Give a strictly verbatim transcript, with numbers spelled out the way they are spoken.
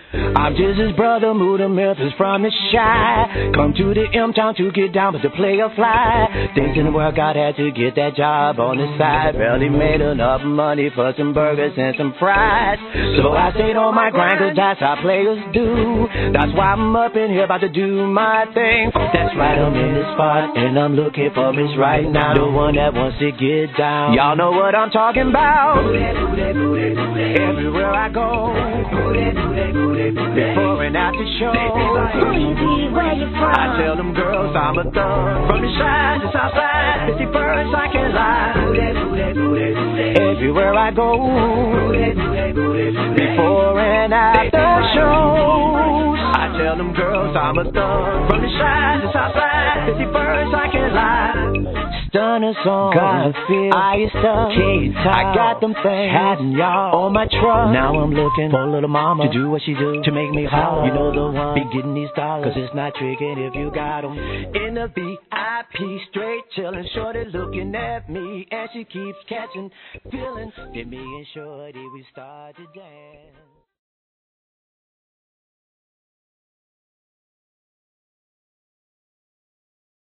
I'm just his brother, Muda Memphis from the Shy. Come to the M-Town to get down, but to play a fly. Things in the work, God had to get that job on the side. Barely made enough money for some burgers and some fries. So I stayed on my grind, cause that's how players do. That's why I'm up in here about to do my thing. That's right, I'm in this spot, and I'm looking for Miss right now. The one that wants to get down. Y'all know what I'm talking about. Everywhere I go, before and after show, where you from? I tell them girls I'm a thug. From the side to south side, fifty-first I can't lie. Everywhere I go, before and after shows, I tell them girls I'm a thug. From the side to south side, fifty-first I can't lie. Stunner song, got feel, I stuff, I got them things, hadn't y'all on my truck. Now I'm looking for a little mama to do what she do, to make me holler. You know the one, be getting these dollars, cause it's not tricking if you got them. In the V I P, straight chillin', shorty looking at me, and she keeps catching feelings. Then me and shorty, we start to dance.